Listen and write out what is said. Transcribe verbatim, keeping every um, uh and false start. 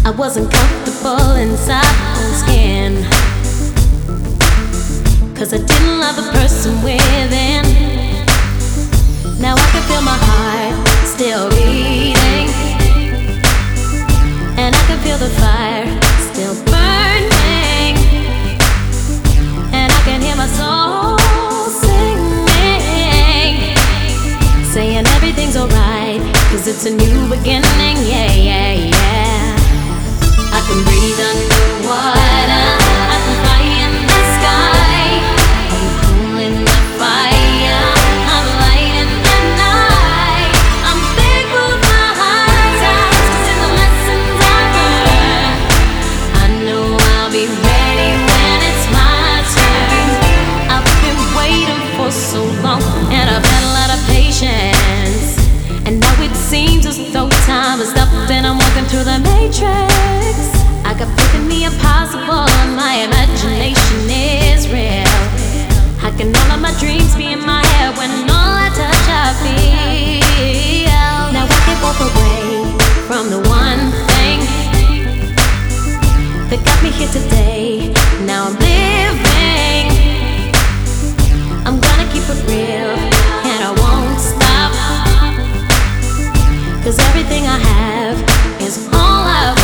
I wasn't comfortable inside my own skin, 'cause I didn't love the person within. Now I can feel my heart still beating, and I can feel the fire still burning, and I can hear my soul singing, saying everything's alright, 'cause it's a new beginning, yeah, yeah, yeah. I can breathe underwater, I can fly in the sky, I'm cool in the fire, I'm light in the night. I'm thankful for hard times, 'cause in the lessons I learned, I know I'll be ready when it's my turn. I've been waiting for so long, and I've had a lot of patience, and now it seems as though time has stopped and I'm walking through the matrix. I got faith in the impossible and my imagination is real. How can all of my dreams be in my head when all I touch I feel? Now I can walk away from the one thing that got me here today. Now I'm living, I'm gonna keep it real, and I won't stop, 'cause everything I have is all I